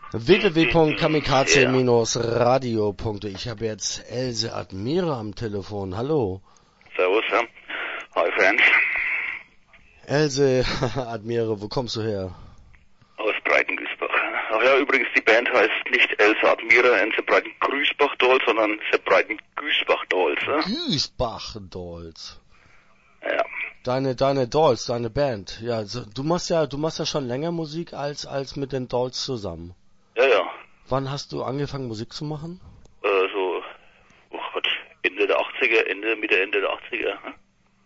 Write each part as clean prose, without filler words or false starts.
www.kamikaze-radio.de. Ich habe jetzt Else Admira am Telefon. Hallo. Servus, ja. Hi, Friends. Else Admira, wo kommst du her? Aus Breitengüßbach. Ach ja, übrigens, die Band heißt nicht Else Admira and the Breitengüßbach Dolls, sondern the Breitengüßbach Dolls. Güßbach Dolls. Ja. Deine Dolls, deine Band. Ja, du machst ja schon länger Musik als mit den Dolls zusammen. Ja. Wann hast du angefangen Musik zu machen? Ende der 80er, Mitte der 80er. Hm?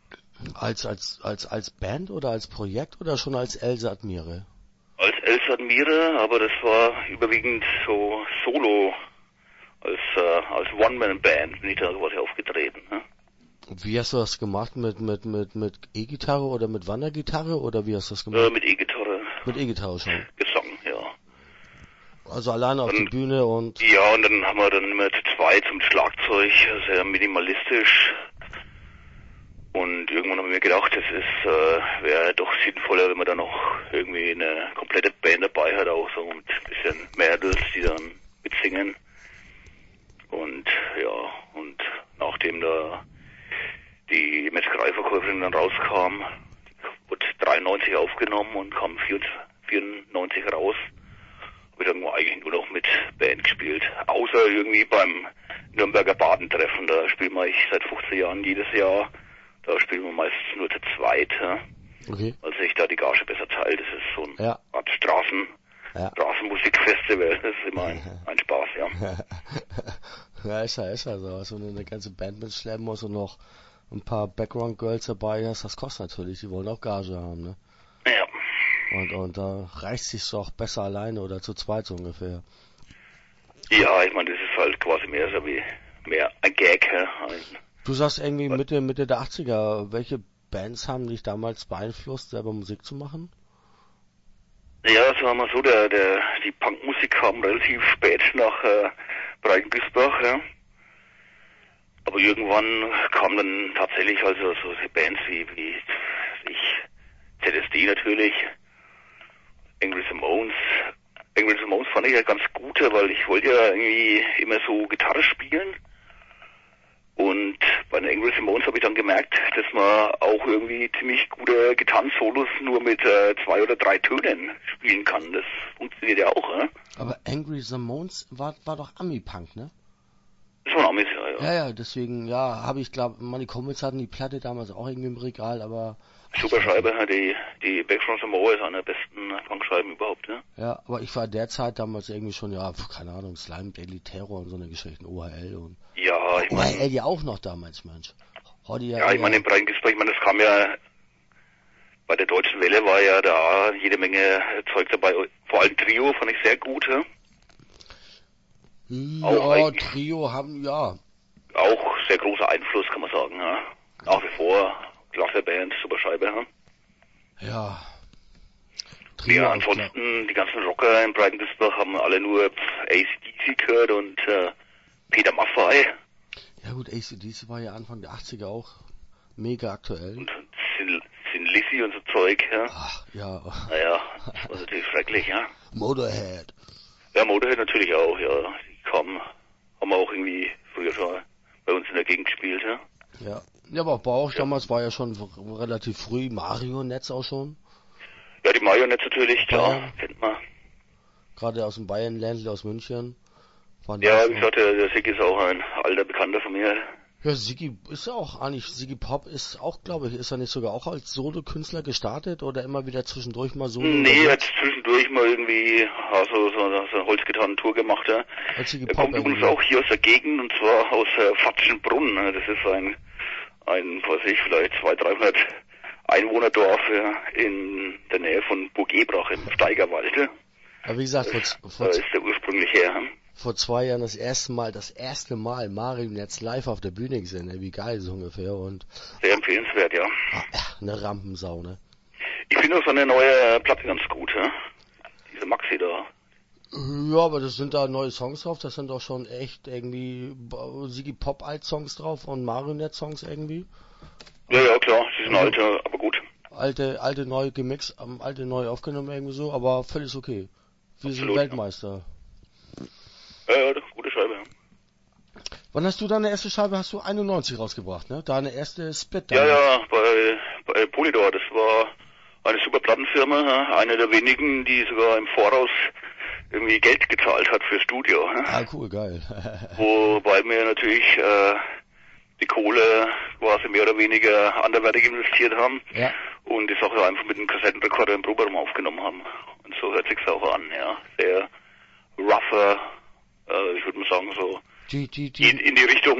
Als Band oder als Projekt oder schon als Else Admira? Als Else Admira, aber das war überwiegend so Solo, als One-Man-Band bin ich da quasi aufgetreten. Hm? Wie hast du das gemacht? Mit E-Gitarre oder mit Wandergitarre oder wie hast du das gemacht? Mit E-Gitarre. Mit E-Gitarre schon. Gesang, ja. Also alleine auf die Bühne und... Ja, und dann haben wir dann mit zwei zum Schlagzeug, sehr minimalistisch. Und irgendwann haben wir gedacht, das wäre doch sinnvoller, wenn man da noch irgendwie eine komplette Band dabei hat, auch so mit ein bisschen Mädels, die dann mitsingen. Und ja, und nachdem da die Metzgereiverkäuferin dann rauskam, wurde 93 aufgenommen und kam 94 raus. Habe ich dann eigentlich nur noch mit Band gespielt. Außer irgendwie beim Nürnberger Badentreffen, da spielen wir seit 15 Jahren jedes Jahr. Da spielen wir meistens nur zu zweit, ja? Okay. Weil sich da die Gage besser teilt. Das ist so eine Art Straßenmusikfestival. Das ist immer ein Spaß, ja. Ja, ist ja so. Also wenn du eine ganze Band mitschleppen musst und noch ein paar Background-Girls dabei hast, das kostet natürlich. Die wollen auch Gage haben, ne? Ja. Und da reicht sich's doch besser alleine oder zu zweit so ungefähr. Ja, ich meine, das ist halt quasi mehr ein Gag, ja. Du sagst irgendwie Mitte der 80er, welche Bands haben dich damals beeinflusst, selber Musik zu machen? Ja, sagen wir mal so, die Punkmusik kam relativ spät nach Breitengüßbach, ja. Aber irgendwann kam dann tatsächlich also so Bands wie ZSD natürlich, Angry Ramones. Angry Ramones fand ich ja ganz gut, weil ich wollte ja irgendwie immer so Gitarre spielen. Und bei den Angry Ramones habe ich dann gemerkt, dass man auch irgendwie ziemlich gute Gitarrensolos nur mit 2 oder 3 Tönen spielen kann. Das funktioniert ja auch, ne? Aber Angry Ramones war doch Ami-Punk, ne? Das war ein Amis, ja. Ja, deswegen, habe ich, glaube, Money Comets hatten die Platte damals auch irgendwie im Regal, aber... Super Scheibe, die Back from Samoa ist eine der besten Punkscheiben überhaupt, ne? Ja, aber ich war derzeit damals irgendwie schon, keine Ahnung, Slime, Daily Terror und so eine Geschichten, OHL und... Ja, ich meine... OHL ja auch noch damals, Mensch. Heute ich meine, in Breitengüßbach, das kam ja... Bei der Deutschen Welle war ja da jede Menge Zeug dabei, vor allem Trio fand ich sehr gut, ja? Ja, Trio haben, auch sehr großer Einfluss, kann man sagen, ja. Nach wie vor, klasse Band, super Scheibe, ja. Ja. Trio, ja, ansonsten, die ganzen Rocker in Breitengüßbach haben alle nur AC/DC gehört und Peter Maffay. Ja gut, AC/DC war ja Anfang der 80er auch mega aktuell. Und Sin Lizzy und so Zeug, ja. Ach, ja. Naja, das war natürlich schrecklich, ja. Motorhead. Ja, Motorhead natürlich auch, ja. Die haben wir auch irgendwie früher schon bei uns in der Gegend gespielt, ja. Ja, aber Bauch damals war ja schon relativ früh, Marionettes auch schon. Ja, die Marionettes natürlich, klar, kennt man. Gerade aus dem Bayern-Ländle, aus München. Ja, wie gesagt, der Siggi ist auch ein alter Bekannter von mir. Ja, Siggi ist ja auch eigentlich, Siggi Pop ist auch, glaube ich, ist er nicht sogar auch als Solo-Künstler gestartet oder immer wieder zwischendurch mal Solo? Nee, er hat zwischendurch mal irgendwie so eine Holzgitarren-Tour gemacht, ja. Er kommt übrigens auch hier aus der Gegend und zwar aus Fatschenbrunn. Das ist ein weiß ich, vielleicht 200-300 Einwohnerdorf in der Nähe von Burg Ebrach im Steigerwald. Ja. Aber wie gesagt, da ist der ursprünglich her. Vor 2 Jahren das erste Mal Marionettes live auf der Bühne gesehen, ne? Wie geil so ungefähr und... Sehr empfehlenswert, ja. Eine Rampensau, ne? Ich finde auch so eine neue Platte ganz gut, ja. Diese Maxi da. Ja, aber das sind da neue Songs drauf, das sind doch schon echt irgendwie Siggi Pop Alt-Songs drauf und Marionette-Songs irgendwie. Ja, klar, sie sind alte, aber gut. Alte neu gemixt, alte neu aufgenommen irgendwie so, aber völlig okay. Wir sind Weltmeister. Ja, gute Scheibe. Ja. Wann hast du deine erste Scheibe, hast du 91 rausgebracht, ne? Deine erste Split Ja, damals. ja, bei Polydor, das war eine super Plattenfirma, eine der wenigen, die sogar im Voraus irgendwie Geld gezahlt hat fürs Studio. Ah, cool, geil. Wobei wir natürlich die Kohle quasi mehr oder weniger anderweitig investiert haben Ja. und die Sache einfach mit dem Kassettenrekorder im Proberaum aufgenommen haben. Und so hört sich's auch an, ja. Sehr rougher, ich würde mal sagen so in die Richtung,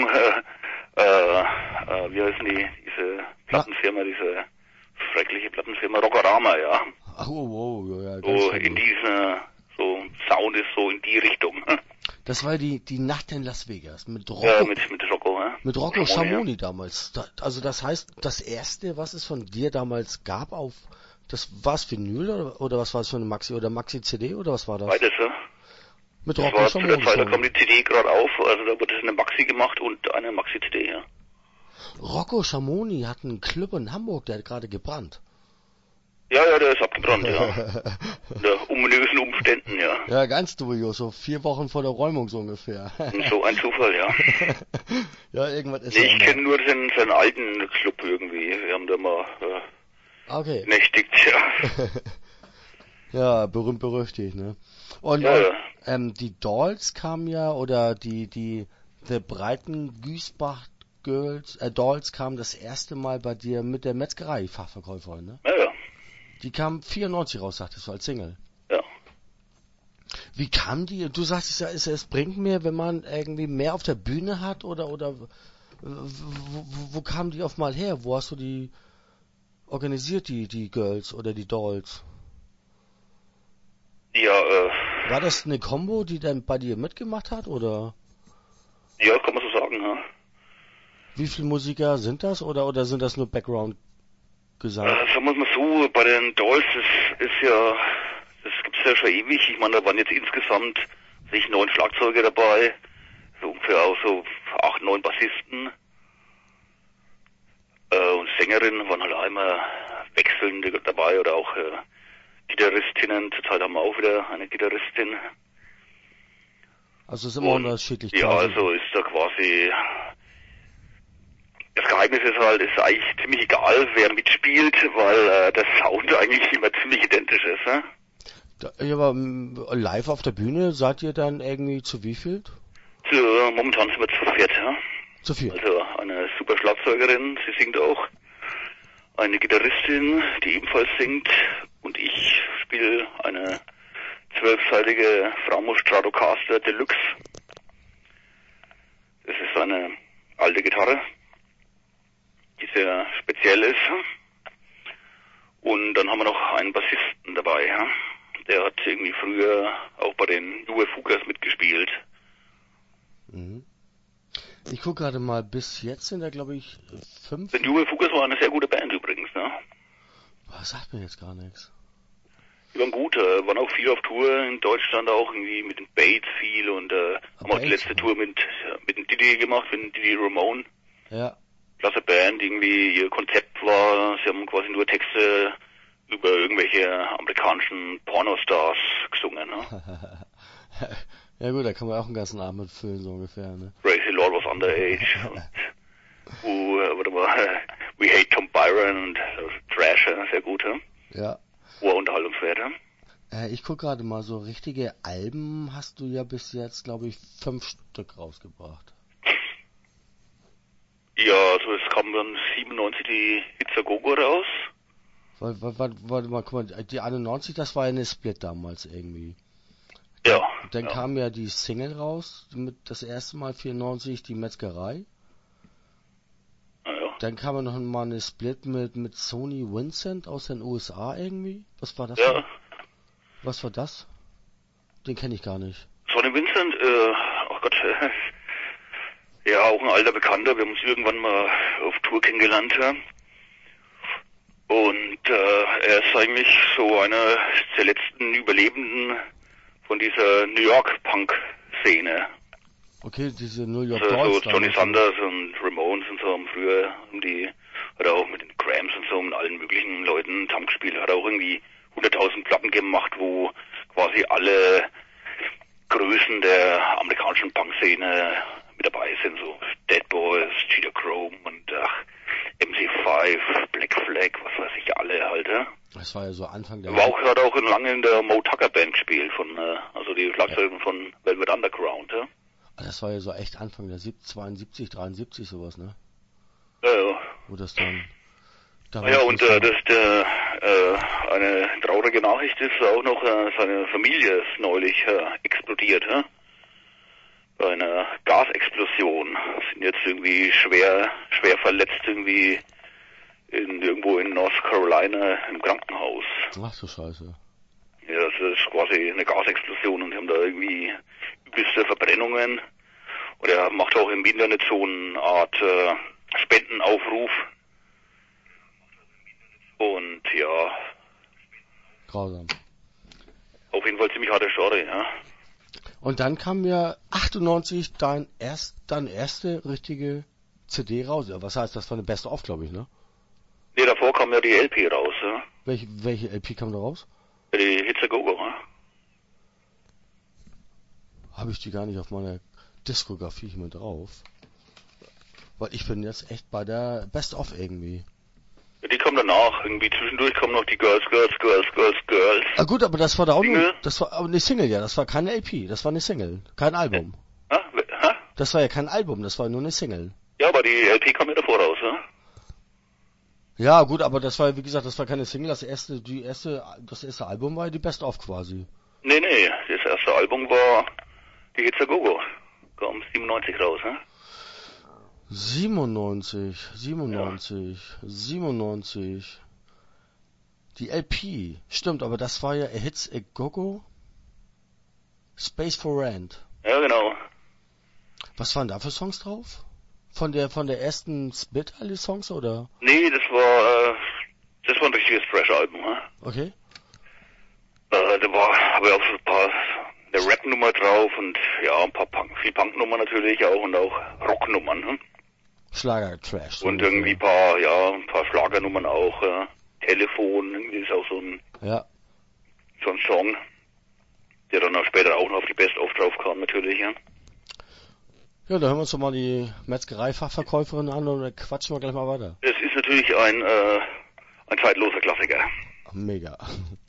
wie heißen die, diese Plattenfirma, diese schreckliche Plattenfirma Rockorama, ja. Ach, wow, ja, So in dieser, so Sound ist so in die Richtung. Das war die Nacht in Las Vegas mit Rocco. Ja, mit Rocco, ja. Mit Rocco Schamoni damals. Also das heißt, das erste, was es von dir damals gab auf, das war's Vinyl oder was war es für eine Maxi oder Maxi CD oder was war das? Beides, ja. Mit Das Rocco war zu der Schamoni. Zeit, da kam die CD gerade auf, also da wurde eine Maxi gemacht und eine Maxi-CD, ja. Rocco Schamoni hat einen Club in Hamburg, der hat gerade gebrannt. Ja, der ist abgebrannt, ja. Unter ominösen Umständen, ja. Ja, ganz dubios, so 4 Wochen vor der Räumung so ungefähr. So ein Zufall, ja. Ja, irgendwas ist Nee, ich kenne nur seinen alten Club irgendwie. Wir haben da mal okay. nächtigt, ja. Ja, berühmt berüchtigt, ne? Und Ja. die Dolls kamen ja, oder die Breiten Güßbach Girls, Dolls kamen das erste Mal bei dir mit der Metzgerei, Fachverkäuferin, ne? Ja. Die kam 94 raus, sagtest du, als Single. Ja. Wie kam die? Du sagst ja, es bringt mehr, wenn man irgendwie mehr auf der Bühne hat, oder wo kamen die auf mal her? Wo hast du die organisiert, die Girls oder die Dolls? Ja, War das eine Combo, die dann bei dir mitgemacht hat, oder? Ja, kann man so sagen, ja. Wie viele Musiker sind das, oder sind das nur Background-Gesang? Sagen wir mal so, bei den Dolls, das gibt's ja schon ewig. Ich meine, da waren jetzt insgesamt 9 Schlagzeuger dabei, so ungefähr auch so 8, 9 Bassisten. Und Sängerinnen waren halt einmal wechselnd dabei oder auch Gitarristinnen. Zurzeit haben wir auch wieder eine Gitarristin. Also ist immer unterschiedlich. Ja, quasi. also ist da quasi... Das Geheimnis ist eigentlich ziemlich egal, wer mitspielt, weil der Sound eigentlich immer ziemlich identisch ist. Ne? Ja, aber live auf der Bühne seid ihr dann irgendwie zu wie viel? Momentan sind wir zu 4, ja. Zu 4. Also eine super Schlagzeugerin, sie singt auch. Eine Gitarristin, die ebenfalls singt. Und ich spiele eine 12-seitige Framo Stratocaster Deluxe. Das ist eine alte Gitarre, die sehr speziell ist. Und dann haben wir noch einen Bassisten dabei. Ja? Der hat irgendwie früher auch bei den UFUkas mitgespielt. Mhm. Ich gucke gerade mal, bis jetzt sind da glaube ich 5. Die UFUkas war eine sehr gute Band übrigens. Ne? Was sagt mir jetzt gar nichts. Die waren gut, waren auch viel auf Tour in Deutschland, auch irgendwie mit den Bates viel und haben auch die letzte Tour mit dem Didi gemacht, mit dem Didi Ramone. Ja. Klasse Band, irgendwie ihr Konzept war, sie haben quasi nur Texte über irgendwelche amerikanischen Pornostars gesungen. Ne? Ja gut, da kann man auch einen ganzen Abend mitfüllen, so ungefähr, ne? Crazy Lord was underage und We Hate Tom Byron und Trash, sehr gut, ja. Hoher Unterhaltungswert. Ich guck gerade mal, so richtige Alben hast du ja bis jetzt, glaube ich, 5 Stück rausgebracht. Ja, also es kam dann 97 die Itzagogo raus. Warte mal, guck mal, die 91, das war ja eine Split damals irgendwie. Ja. Dann kam ja die Single raus, mit das erste Mal 94, die Metzgerei. Ja. Dann kam ja noch mal eine Split mit Sony Vincent aus den USA irgendwie. Was war das? Ja. Was war das? Den kenne ich gar nicht. Sony Vincent, oh Gott, ja, auch ein alter Bekannter. Wir haben uns irgendwann mal auf Tour kennengelernt. Ja. Und er ist eigentlich so einer der letzten Überlebenden von dieser New York Punk-Szene. Okay, diese New York also Dolls. So Johnny Sanders und Ramones und so haben früher hat er auch mit den Cramps und so mit allen möglichen Leuten zusammengespielt. Hat auch irgendwie 100.000 Platten gemacht, wo quasi alle Größen der amerikanischen amerikanischen Punk-Szene mit dabei sind, so Dead Boys, Cheetah Chrome und MC5, Black Flag, was weiß ich, alle halt, ja. Das war ja so Anfang der... War auch gerade auch lange in der Mo Tucker Band gespielt, also die Schlagzeugerin von Velvet Underground, ja. Das war ja so echt Anfang der 72, 73 sowas, ne? Ja. Wo das dann... Ja, und eine traurige Nachricht ist auch noch, seine Familie ist neulich explodiert, ja? Bei einer Gasexplosion. Sind jetzt irgendwie schwer verletzt irgendwie irgendwo in North Carolina im Krankenhaus. Ach du Scheiße. Ja, das ist quasi eine Gasexplosion und die haben da irgendwie übelste Verbrennungen. Und er macht auch im Internet so eine Art Spendenaufruf. Und ja. Grausam. Auf jeden Fall ziemlich harte Story, ja. Und dann kam ja 98 deine erste richtige CD raus. Ja, was heißt, das war eine Best-of, glaube ich, ne? Nee, davor kam ja die LP raus, ja. Welche LP kam da raus? Die Hits a Go-Go, ja. Habe ich die gar nicht auf meiner Diskografie hier mit drauf. Weil ich bin jetzt echt bei der Best-of irgendwie. Ja, die kommen danach. Irgendwie zwischendurch kommen noch die Girls. Ah gut, aber das war da auch nur, das war aber eine Single, ja. Das war keine LP, das war eine Single. Kein Album. Hä? Das war ja kein Album, das war nur eine Single. Ja, aber die LP kam ja davor raus, ja. Ja, gut, aber das war, wie gesagt, das war keine Single, das erste Album war ja die Best-of quasi. Nee, das erste Album war die Hits a Go-Go. Kam 97 raus, ne? 97. Die LP, stimmt, aber das war ja A Hits a Go-Go, Space for Rent. Ja, genau. Was waren da für Songs drauf? Von der ersten Split alle Songs, oder? Nee, das war ein richtiges Thrash-Album, ne? Okay. Da habe ich auch so eine Rap-Nummer drauf und ja, viel Punk-Nummern natürlich auch und auch Rock-Nummern, ne? Schlager-Trash. So und irgendwie ein paar Schlagernummern auch, ja. Telefon, irgendwie ist auch so ein Song, der dann auch später auch noch auf die Best-of drauf kam natürlich, ja. Ja, da hören wir uns doch mal die Metzgerei-Fachverkäuferin an und dann quatschen wir gleich mal weiter. Es ist natürlich ein zeitloser Klassiker. Mega.